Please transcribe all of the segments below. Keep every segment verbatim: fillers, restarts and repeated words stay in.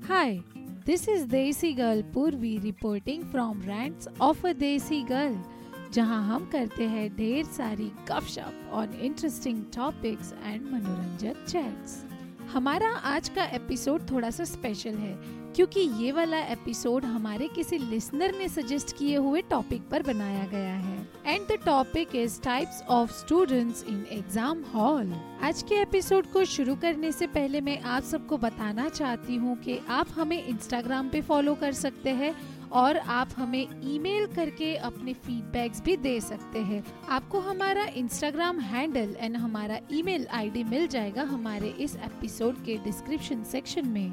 Hi, this is Desi Girl Purvi reporting from Rants of a Desi Girl, जहां हम करते हैं ढेर सारी गपशप ऑन इंटरेस्टिंग टॉपिक्स एंड मनोरंजक चैट्स। हमारा आज का एपिसोड थोड़ा सा स्पेशल है क्योंकि ये वाला एपिसोड हमारे किसी लिसनर ने सजेस्ट किए हुए टॉपिक पर बनाया गया है and the topic is types of students in exam hall. आज के एपिसोड को शुरू करने से पहले मैं आप सबको बताना चाहती हूँ कि आप हमें इंस्टाग्राम पे फॉलो कर सकते हैं और आप हमें ईमेल करके अपने फीडबैक्स भी दे सकते हैं। आपको हमारा इंस्टाग्राम हैंडल एंड हमारा ईमेल आईडी मिल जाएगा हमारे इस एपिसोड के डिस्क्रिप्शन सेक्शन में।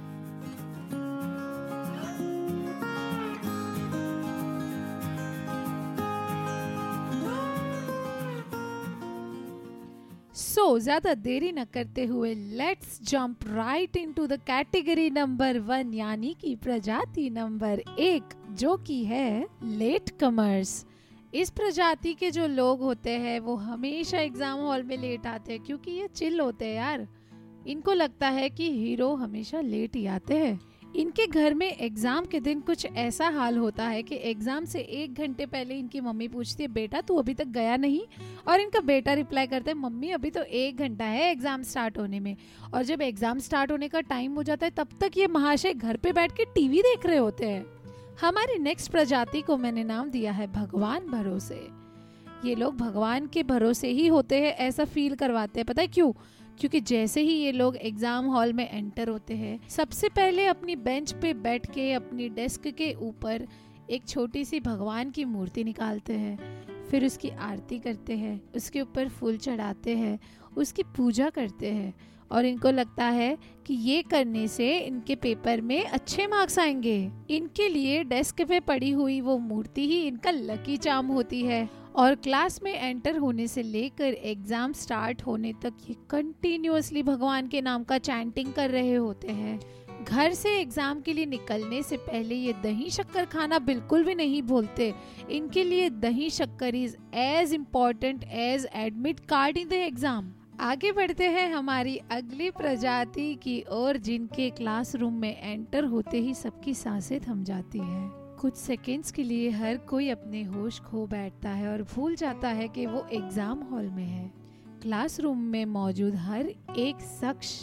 सो so, ज्यादा देरी न करते हुए let's jump right into the category number one यानी कि प्रजाति नंबर एक, जो कि है लेट कमर्स। इस प्रजाति के जो लोग होते हैं वो हमेशा एग्जाम हॉल में लेट आते हैं क्योंकि ये चिल होते हैं यार। इनको लगता है कि हीरो हमेशा लेट ही आते हैं। इनके घर में एग्जाम के दिन कुछ ऐसा हाल होता है कि एग्जाम से एक घंटे पहले इनकी मम्मी पूछती है बेटा तू अभी तक गया नहीं, और इनका बेटा रिप्लाई करता है मम्मी अभी तो एक घंटा है एग्जाम स्टार्ट होने में। और जब एग्जाम स्टार्ट होने का टाइम हो जाता है तब तक ये महाशय घर पे बैठ के टीवी देख रहे होते हैं। हमारी नेक्स्ट प्रजाति को मैंने नाम दिया है भगवान भरोसे। ये लोग भगवान के भरोसे ही होते हैं ऐसा फील करवाते हैं। पता है क्यों? क्योंकि जैसे ही ये लोग एग्जाम हॉल में एंटर होते हैं सबसे पहले अपनी बेंच पे बैठ के अपनी डेस्क के ऊपर एक छोटी सी भगवान की मूर्ति निकालते हैं, फिर उसकी आरती करते हैं, उसके ऊपर फूल चढ़ाते हैं, उसकी पूजा करते हैं और इनको लगता है कि ये करने से इनके पेपर में अच्छे मार्क्स आएंगे। इनके लिए डेस्क पे पड़ी हुई वो मूर्ति ही इनका लकी चार्म होती है और क्लास में एंटर होने से लेकर एग्जाम स्टार्ट होने तक ये कंटिन्यूअसली भगवान के नाम का चैंटिंग कर रहे होते हैं। घर से एग्जाम के लिए निकलने से पहले ये दही शक्कर खाना बिल्कुल भी नहीं भूलते। इनके लिए दही शक्कर is as important as admit card in the exam. आगे बढ़ते हैं हमारी अगली प्रजाति की ओर, जिनके क्लासरूम में एंटर होते ही सबकी सांसें थम जाती है। कुछ सेकंड्स के लिए हर कोई अपने होश खो बैठता है और भूल जाता है कि वो एग्जाम हॉल में है। क्लासरूम में मौजूद हर एक शख्स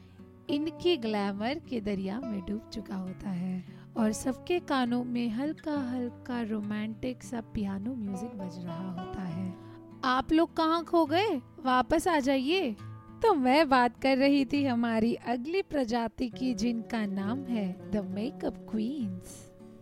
इनके ग्लैमर के दरिया में डूब चुका होता है और सबके कानों में हल्का हल्का रोमांटिक सा पियानो म्यूजिक बज रहा होता है। आप लोग कहाँ खो गए? वापस आ जाइए। तो मैं बात कर रही थी हमारी अगली प्रजाति की, जिनका नाम है द मेकअप क्वींस।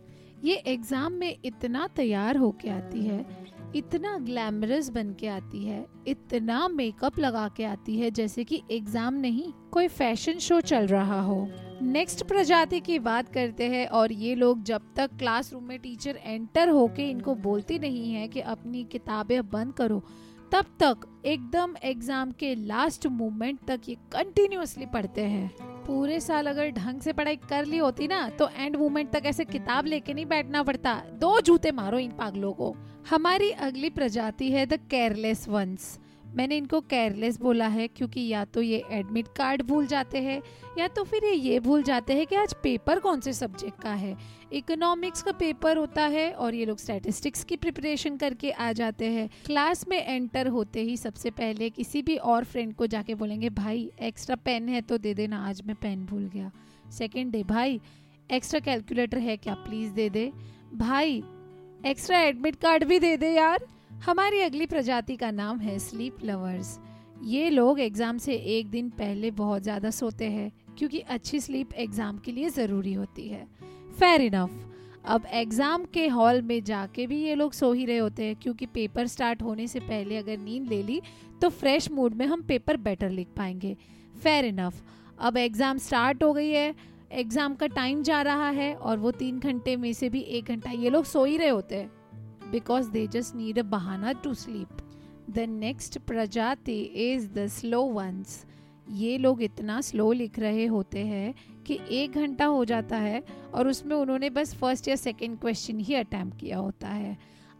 ये एग्जाम में इतना तैयार होके आती है, इतना ग्लैमरस बन के आती है, इतना मेकअप लगा के आती है जैसे कि एग्जाम नहीं कोई फैशन शो चल रहा हो। नेक्स्ट प्रजाति की बात करते हैं और ये लोग जब तक क्लासरूम में टीचर एंटर होके इनको बोलती नहीं है कि अपनी किताबें बंद करो तब तक एकदम एग्जाम के लास्ट मोमेंट तक ये कंटिन्यूअसली पढ़ते हैं। पूरे साल अगर ढंग से पढ़ाई कर ली होती ना तो एंड मोमेंट तक ऐसे किताब लेके नहीं बैठना पड़ता। दो जूते मारो इन पागलों को। हमारी अगली प्रजाति है द केयरलेस वंस। मैंने इनको केयरलेस बोला है क्योंकि या तो ये एडमिट कार्ड भूल जाते हैं या तो फिर ये ये भूल जाते हैं कि आज पेपर कौन से सब्जेक्ट का है। इकोनॉमिक्स का पेपर होता है और ये लोग स्टैटिस्टिक्स की प्रिपरेशन करके आ जाते हैं। क्लास में एंटर होते ही सबसे पहले किसी भी और फ्रेंड को जाके बोलेंगे भाई एक्स्ट्रा पेन है तो दे देना, आज मैं पेन भूल गया। सेकेंड डे भाई एक्स्ट्रा कैलकुलेटर है क्या, प्लीज दे दे। भाई एक्स्ट्रा एडमिट कार्ड भी दे दे यार। हमारी अगली प्रजाति का नाम है स्लीप लवर्स। ये लोग एग्जाम से एक दिन पहले बहुत ज़्यादा सोते हैं क्योंकि अच्छी स्लीप एग्जाम के लिए ज़रूरी होती है। Fair enough. अब एग्जाम के हॉल में जाके भी ये लोग सो ही रहे होते हैं क्योंकि पेपर स्टार्ट होने से पहले अगर नींद ले ली तो फ्रेश मूड में हम पेपर बेटर लिख पाएंगे। Fair enough. अब एग्जाम स्टार्ट हो गई है, एग्जाम का टाइम जा रहा है और वो तीन घंटे में से भी एक घंटा ये लोग सो ही रहे होते हैं because they just need a bahana to sleep. The next प्रजाति is the slow ones. ये लोग इतना स्लो लिख रहे होते हैं कि एक घंटा हो जाता है और उसमें उन्होंने बस फर्स्ट या सेकंड क्वेश्चन ही अटेम्प्ट किया होता है।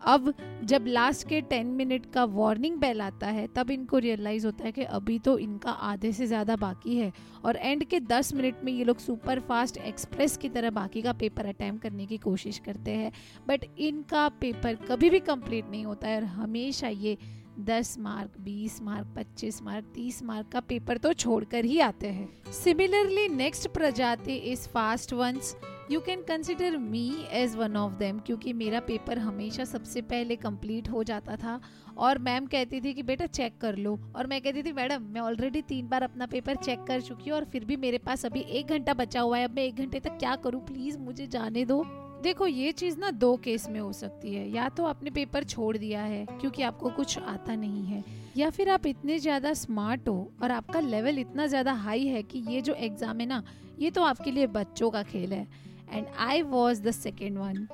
अब जब लास्ट के टेन मिनट का वार्निंग बेल आता है तब इनको रियलाइज़ होता है कि अभी तो इनका आधे से ज़्यादा बाकी है, और एंड के दस मिनट में ये लोग सुपर फास्ट एक्सप्रेस की तरह बाकी का पेपर अटैम्प्ट करने की कोशिश करते हैं, बट इनका पेपर कभी भी कंप्लीट नहीं होता है और हमेशा ये दस मार्क, बीस मार्क, पच्चीस मार्क, तीस मार्क का पेपर तो छोड़कर ही आते हैं। सिमिलरली नेक्स्ट प्रजाति is fast ones. You can consider me as one of them, क्योंकि मेरा पेपर हमेशा सबसे पहले कंप्लीट हो जाता था और मैम कहती थी कि बेटा चेक कर लो, और मैं कहती थी मैडम मैं ऑलरेडी तीन बार अपना पेपर चेक कर चुकी हूँ और फिर भी मेरे पास अभी एक घंटा बचा हुआ है, अब मैं एक घंटे तक क्या करूँ, प्लीज़ मुझे जाने दो। देखो ये चीज़ ना दो केस में हो सकती है, या तो आपने पेपर छोड़ दिया है क्योंकि आपको कुछ आता नहीं है, या फिर आप इतने ज़्यादा स्मार्ट हो और आपका लेवल इतना ज़्यादा हाई है कि ये जो एग्ज़ाम है ना ये तो आपके लिए बच्चों का खेल है। And I was the second one.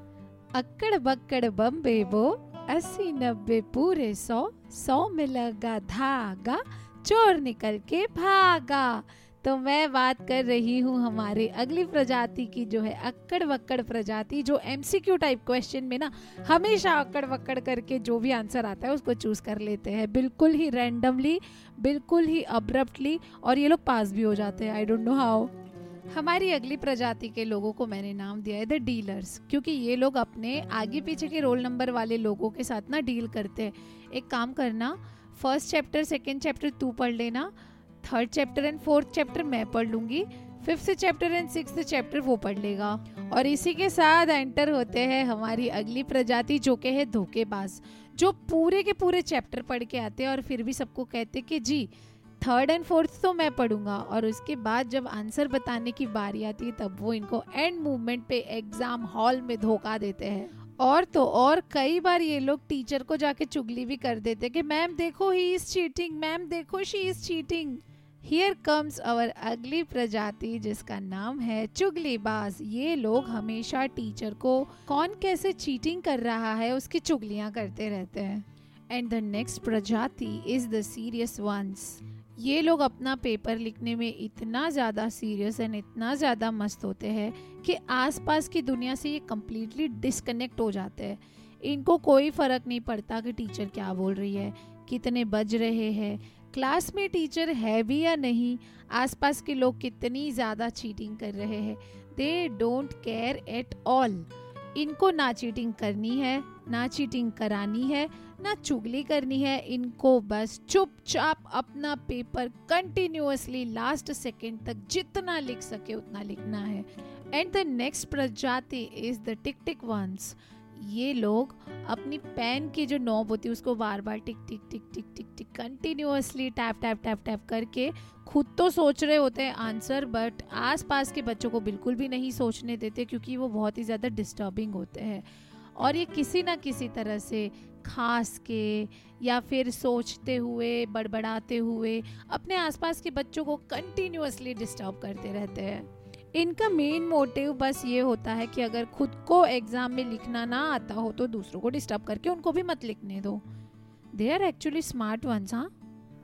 अक्कड़ बक्कड़ बम बेबो, अस्सी नब्बे पूरे सौ, सौ में लगा धागा, चोर निकल के भागा। तो मैं बात कर रही हूँ हमारे अगली प्रजाति की, जो है अक्कड़ बक्कड़ प्रजाति, जो एमसीक्यू टाइप क्वेश्चन में ना हमेशा अक्कड़ बक्कड़ करके जो भी आंसर आता है उसको चूज कर लेते हैं, बिल्कुल ही रैंडमली, बिल्कुल ही अब्रप्टली, और ये लोग पास भी हो जाते हैं। I don't know how. हमारी अगली प्रजाति के लोगों को मैंने नाम दिया है द डीलर्स, क्योंकि ये लोग अपने आगे पीछे के रोल नंबर वाले लोगों के साथ ना डील करते हैं। एक काम करना, फर्स्ट चैप्टर सेकेंड चैप्टर तू पढ़ लेना, third chapter and fourth chapter मैं पढ़ लूंगी, fifth chapter and sixth chapter वो पढ़ लेगा। और इसी के साथ एंटर होते हैं हमारी अगली प्रजाति, जो के है धोखेबाज, जो पूरे के पूरे चैप्टर पढ़ के आते हैं और फिर भी सबको कहते कि जी थर्ड एंड फोर्थ तो मैं पढ़ूंगा, और उसके बाद जब आंसर बताने की बारी आती है तब वो इनको एंड मूवमेंट पे एग्जाम हॉल में धोखा देते हैं। और तो और कई बार ये लोग टीचर को जाके चुगली भी कर देते कि मैम देखो ही इज चीटिंग, मैम देखो she is cheating. Here comes our अगली प्रजाति, जिसका नाम है चुगलीबाज। ये लोग हमेशा टीचर को कौन कैसे चीटिंग कर रहा है उसकी चुगलियां करते रहते हैं। एंड द नेक्स्ट प्रजाति इज द सीरियस वंस। ये लोग अपना पेपर लिखने में इतना ज़्यादा सीरियस एंड इतना ज़्यादा मस्त होते हैं कि आसपास की दुनिया से ये कम्प्लीटली डिस्कनेक्ट हो जाते हैं। इनको कोई फ़र्क नहीं पड़ता कि टीचर क्या बोल रही है, कितने बज रहे हैं, क्लास में टीचर है भी या नहीं, आसपास के लोग कितनी ज़्यादा चीटिंग कर रहे हैं। They don't care at all. इनको ना चीटिंग करनी है, ना चीटिंग करानी है, ना चुगली करनी है। इनको बस चुपचाप अपना पेपर कंटिन्यूअसली लास्ट सेकेंड तक जितना लिख सके उतना लिखना है। एंड द नेक्स्ट प्रजाति is the tick tick ones. ये लोग अपनी पेन की जो नॉब होती है उसको बार बार tick tick tick tick tick tick continuously tap tap tap tap करके खुद तो सोच रहे होते हैं आंसर, बट आसपास के बच्चों को बिल्कुल भी नहीं सोचने देते, क्योंकि वो बहुत ही ज़्यादा डिस्टर्बिंग होते हैं। और ये किसी ना किसी तरह से खास के या फिर सोचते हुए, बड़बड़ाते हुए अपने आसपास के बच्चों को कंटिन्यूअसली डिस्टर्ब करते रहते हैं। इनका मेन मोटिव बस ये होता है कि अगर खुद को एग्जाम में लिखना ना आता हो तो दूसरों को डिस्टर्ब करके उनको भी मत लिखने दो। They are actually smart ones. हाँ,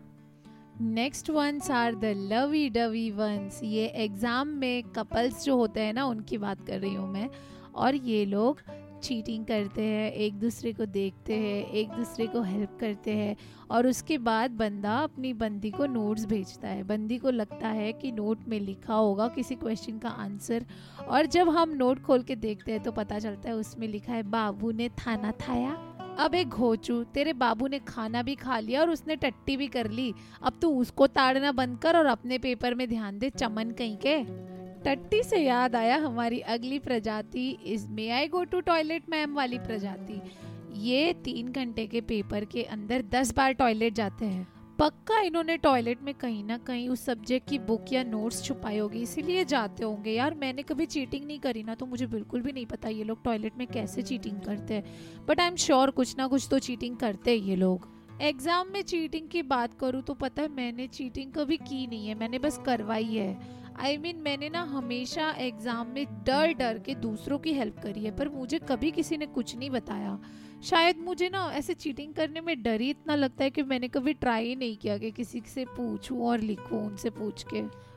next ones are the lovey dovey ones. ये एग्जाम में कपल्स जो होते हैं ना उनकी बात कर रही हूँ मैं। और ये लोग चीटिंग करते हैं, एक दूसरे को देखते हैं, एक दूसरे को हेल्प करते हैं, और उसके बाद बंदा अपनी बंदी को नोट्स भेजता है। बंदी को लगता है कि नोट में लिखा होगा किसी क्वेश्चन का आंसर, और जब हम नोट खोल के देखते हैं तो पता चलता है उसमें लिखा है बाबू ने खाना खाया। अब एक घोचू, तेरे बाबू ने खाना भी खा लिया और उसने टट्टी भी कर ली, अब तू उसको ताड़ना बंद कर और अपने पेपर में ध्यान दे, चमन कहीं के। टट्टी से याद आया हमारी अगली प्रजाति is may I go to toilet ma'am वाली प्रजाति। ये तीन घंटे के पेपर के अंदर दस बार टॉयलेट जाते हैं। पक्का इन्होंने टॉयलेट में कहीं ना कहीं उस सब्जेक्ट की बुक या नोट्स छुपाई होगी, इसीलिए जाते होंगे। यार मैंने कभी चीटिंग नहीं करी ना, तो मुझे बिल्कुल भी नहीं पता ये लोग टॉयलेट में कैसे चीटिंग करते हैं, बट आई एम श्योर कुछ ना कुछ तो चीटिंग करते हैं ये लोग। एग्जाम में चीटिंग की बात करूँ तो पता है मैंने चीटिंग कभी की नहीं है, मैंने बस करवाई है। आई I मीन mean, मैंने ना हमेशा एग्ज़ाम में डर डर के दूसरों की हेल्प करी है, पर मुझे कभी किसी ने कुछ नहीं बताया। शायद मुझे ना ऐसे चीटिंग करने में डर ही इतना लगता है कि मैंने कभी ट्राई ही नहीं किया कि किसी से पूछूं और लिखूं उनसे पूछ के।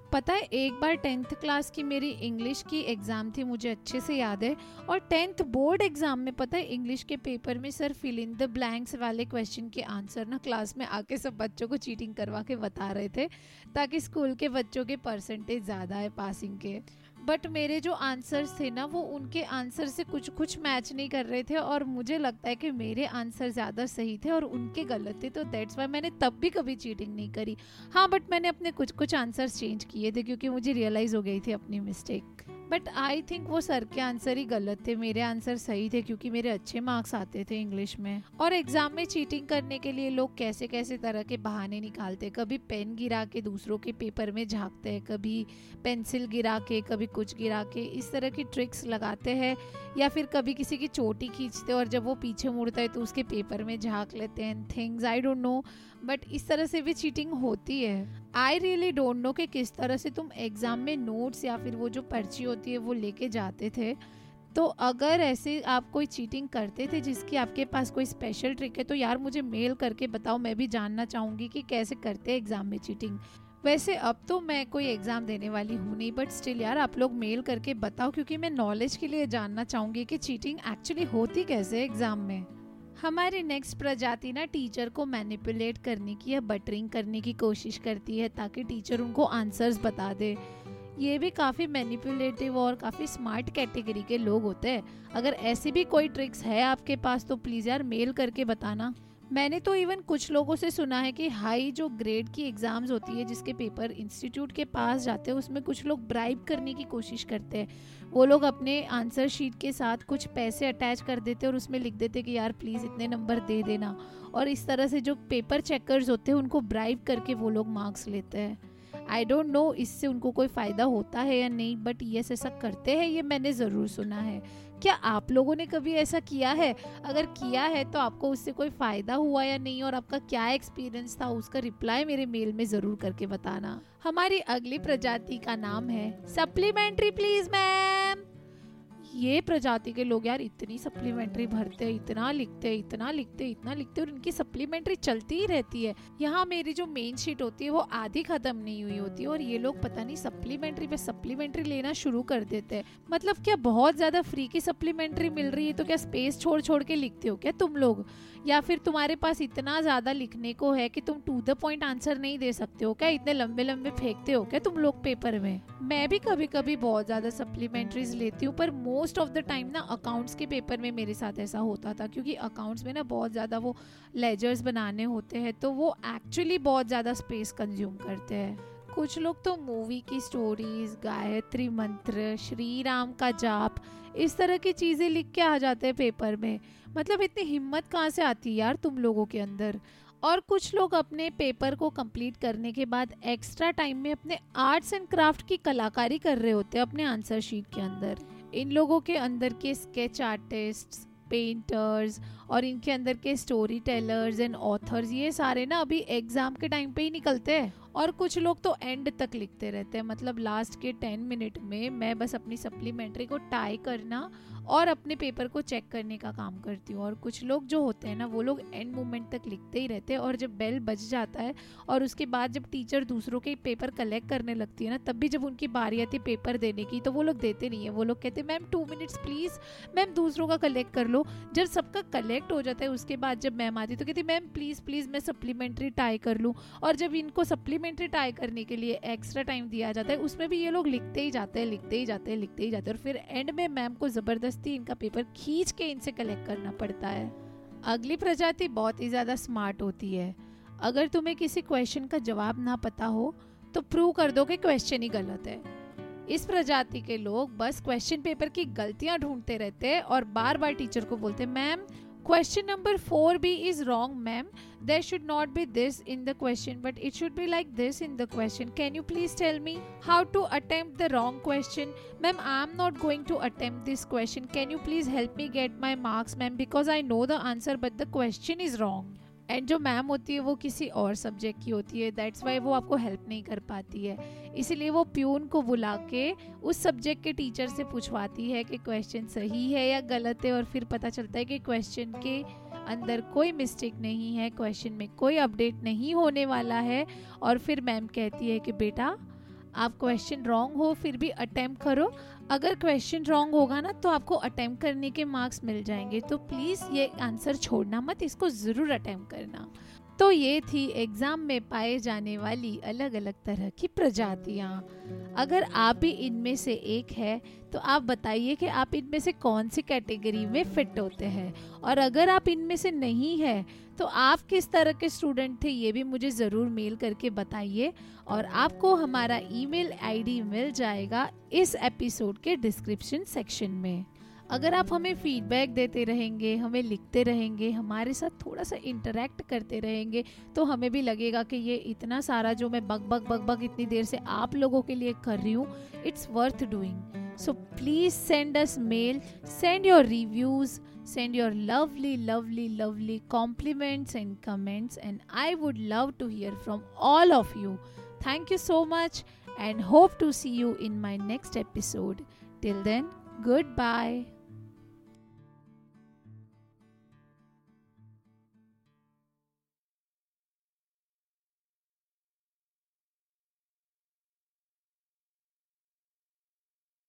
पता है एक बार टेंथ क्लास की मेरी इंग्लिश की एग्ज़ाम थी, मुझे अच्छे से याद है। और टेंथ बोर्ड एग्ज़ाम में पता है इंग्लिश के पेपर में sir fill in the blanks वाले क्वेश्चन के आंसर ना क्लास में आके सब बच्चों को चीटिंग करवा के बता रहे थे ताकि स्कूल के बच्चों के परसेंटेज ज़्यादा है पासिंग के। बट मेरे जो आंसर्स थे ना वो उनके आंसर से कुछ कुछ मैच नहीं कर रहे थे और मुझे लगता है कि मेरे आंसर ज़्यादा सही थे और उनके गलत थे, तो दैट्स वाई मैंने तब भी कभी चीटिंग नहीं करी। हाँ, बट मैंने अपने कुछ कुछ आंसर्स चेंज किए थे क्योंकि मुझे रियलाइज़ हो गई थी अपनी मिस्टेक। बट आई थिंक वो सर के आंसर ही गलत थे, मेरे आंसर सही थे क्योंकि मेरे अच्छे मार्क्स आते थे इंग्लिश में। और एग्जाम में चीटिंग करने के लिए लोग कैसे कैसे तरह के बहाने निकालते, कभी पेन गिरा के दूसरों के पेपर में झांकते हैं, कभी पेंसिल गिरा के, कभी कुछ गिरा के, इस तरह की ट्रिक्स लगाते हैं। या फिर कभी किसी की चोटी खींचते और जब वो पीछे मुड़ता है तो उसके पेपर में झांक लेते हैं things, I don't know, but इस तरह से भी चीटिंग होती है। आई रियली डोंट नो कि किस तरह से तुम एग्जाम में नोट्स या फिर वो जो पर्ची होती है वो लेके जाते थे। तो अगर ऐसे आप कोई चीटिंग करते थे जिसकी आपके पास कोई स्पेशल ट्रिक है तो यार मुझे मेल करके बताओ, मैं भी जानना चाहूँगी कि कैसे करते हैं एग्जाम में चीटिंग। वैसे अब तो मैं कोई एग्ज़ाम देने वाली हूँ नहीं, बट स्टिल यार आप लोग मेल करके बताओ क्योंकि मैं नॉलेज के लिए जानना चाहूँगी कि चीटिंग एक्चुअली होती कैसे एग्ज़ाम में। हमारी नेक्स्ट प्रजाति ना टीचर को मैनिपुलेट करने की या बटरिंग करने की कोशिश करती है ताकि टीचर उनको आंसर्स बता दे। ये भी काफ़ी मैनिपुलेटिव और काफ़ी स्मार्ट कैटेगरी के लोग होते हैं। अगर ऐसी भी कोई ट्रिक्स है आपके पास तो प्लीज़ यार मेल करके बताना। मैंने तो इवन कुछ लोगों से सुना है कि हाई जो ग्रेड की एग्ज़ाम्स होती है जिसके पेपर इंस्टीट्यूट के पास जाते हैं उसमें कुछ लोग ब्राइब करने की कोशिश करते हैं। वो लोग अपने आंसर शीट के साथ कुछ पैसे अटैच कर देते हैं और उसमें लिख देते कि यार प्लीज़ इतने नंबर दे देना, और इस तरह से जो पेपर चेकर्स होते हैं उनको ब्राइब करके वो लोग मार्क्स लेते हैं। आई डोंट नो इससे उनको कोई फ़ायदा होता है या नहीं, बट यस ऐसा करते हैं, ये मैंने ज़रूर सुना है। क्या आप लोगों ने कभी ऐसा किया है? अगर किया है तो आपको उससे कोई फ़ायदा हुआ या नहीं और आपका क्या एक्सपीरियंस था, उसका रिप्लाई मेरे मेल में ज़रूर करके बताना। हमारी अगली प्रजाति का नाम है सप्लीमेंट्री प्लीज मैम। ये प्रजाति के लोग यार इतनी सप्लीमेंट्री भरते हैं, इतना लिखते हैं, इतना लिखते हैं, इतना लिखते हैं और इनकी सप्लीमेंट्री चलती ही रहती है। यहाँ मेरी जो मेन शीट होती है वो आधी खत्म नहीं हुई होती है और ये लोग पता नहीं सप्लीमेंट्री पे सप्लीमेंट्री लेना शुरू कर देते हैं। मतलब क्या बहुत ज्यादा फ्री की सप्लीमेंट्री मिल रही है तो क्या स्पेस छोड़ छोड़ के लिखते हो क्या तुम लोग, या फिर तुम्हारे पास इतना ज्यादा लिखने को है कि तुम टू द पॉइंट आंसर नहीं दे सकते हो क्या? इतने लंबे लंबे फेंकते हो क्या तुम लोग पेपर में? मैं भी कभी कभी बहुत ज्यादा सप्लीमेंट्रीज लेती हूँ, पर मोस्ट ऑफ द टाइम ना अकाउंट्स के पेपर में मेरे साथ ऐसा होता था क्योंकि अकाउंट्स में ना बहुत ज़्यादा वो लेजर्स बनाने होते हैं तो वो एक्चुअली बहुत ज़्यादा स्पेस कंज्यूम करते हैं। कुछ लोग तो मूवी की स्टोरीज, गायत्री मंत्र, श्री राम का जाप, इस तरह की चीज़ें लिख के आ जाते हैं पेपर में। मतलब इतनी हिम्मत कहाँ से आती है यार तुम लोगों के अंदर। और कुछ लोग अपने पेपर को कंप्लीट करने के बाद एक्स्ट्रा टाइम में अपने आर्ट्स एंड क्राफ्ट की कलाकारी कर रहे होते हैं अपने आंसर शीट के अंदर। इन लोगों के अंदर के स्केच आर्टिस्ट्स, पेंटर्स और इनके अंदर के स्टोरी टेलर्स एंड ऑथर्स, ये सारे ना अभी एग्जाम के टाइम पे ही निकलते हैं। और कुछ लोग तो एंड तक लिखते रहते हैं, मतलब लास्ट के टेन मिनट में मैं बस अपनी सप्लीमेंट्री को टाई करना और अपने पेपर को चेक करने का काम करती हूँ। और कुछ लोग जो होते हैं ना वो लोग एंड मोमेंट तक लिखते ही रहते हैं और जब बेल बज जाता है और उसके बाद जब टीचर दूसरों के पेपर कलेक्ट करने लगती है ना, तब भी जब उनकी बारी आती है पेपर देने की तो वो लोग देते नहीं है। वो लोग कहते हैं ma'am two minutes please, ma'am दूसरों का कलेक्ट कर लो। जब सबका कलेक्ट हो जाता है उसके बाद जब मैम आती है तो कहती है मैम प्लीज़ प्लीज़ मैं सप्लीमेंट्री टाई कर लूँ। और जब इनको सप्लीमेंट्री टाई करने के लिए एक्स्ट्रा टाइम दिया जाता है उसमें भी ये लोग लिखते ही जाते हैं लिखते ही जाते हैं लिखते ही जाते हैं और फिर एंड में मैम को ज़बरदस्ती इनका पेपर खींच के इनसे कलेक्ट करना पड़ता है। अगली प्रजाति बहुत ही ज़्यादा स्मार्ट होती है। अगर तुम्हें किसी क्वेश्चन का जवाब ना पता हो तो प्रूव कर दो कि क्वेश्चन ही गलत है। इस प्रजाति के लोग बस क्वेश्चन पेपर की गलतियां ढूंढते रहते हैं और बार बार टीचर को बोलते हैं ma'am question number four B is wrong ma'am, there should not be this in the question but it should be like this in the question, can you please tell me how to attempt the wrong question? Ma'am I am not going to attempt this question, can you please help me get my marks ma'am because I know the answer but the question is wrong। And जो ma'am होती है वो किसी और subject की होती है, that's why वो आपको हेल्प नहीं कर पाती है, इसीलिए वो प्यून को बुला के उस सब्जेक्ट के टीचर से पूछवाती है कि क्वेश्चन सही है या गलत है। और फिर पता चलता है कि क्वेश्चन के अंदर कोई मिस्टेक नहीं है, क्वेश्चन में कोई अपडेट नहीं होने वाला है। और फिर मैम कहती है कि बेटा आप क्वेश्चन रॉन्ग हो फिर भी अटेम्प्ट करो। अगर क्वेश्चन रॉन्ग होगा ना तो आपको अटेम्प्ट करने के मार्क्स मिल जाएंगे, तो प्लीज़ ये आंसर छोड़ना मत, इसको ज़रूर अटेम्प्ट करना। तो ये थी एग्ज़ाम में पाए जाने वाली अलग अलग तरह की प्रजातियाँ। अगर आप भी इनमें से एक है तो आप बताइए कि आप इनमें से कौन सी कैटेगरी में फिट होते हैं, और अगर आप इनमें से नहीं है तो आप किस तरह के स्टूडेंट थे ये भी मुझे ज़रूर मेल करके बताइए। और आपको हमारा ईमेल आईडी मिल जाएगा इस एपिसोड के डिस्क्रिप्शन सेक्शन में। अगर आप हमें फीडबैक देते रहेंगे, हमें लिखते रहेंगे, हमारे साथ थोड़ा सा इंटरेक्ट करते रहेंगे, तो हमें भी लगेगा कि ये इतना सारा जो मैं बग बग बग बग इतनी देर से आप लोगों के लिए कर रही हूँ, it's worth doing. So please send us mail, send your reviews, send your lovely lovely lovely compliments and comments, and I would love to hear from all of you. Thank you so much and hope to see you in my next episode. Till then, goodbye.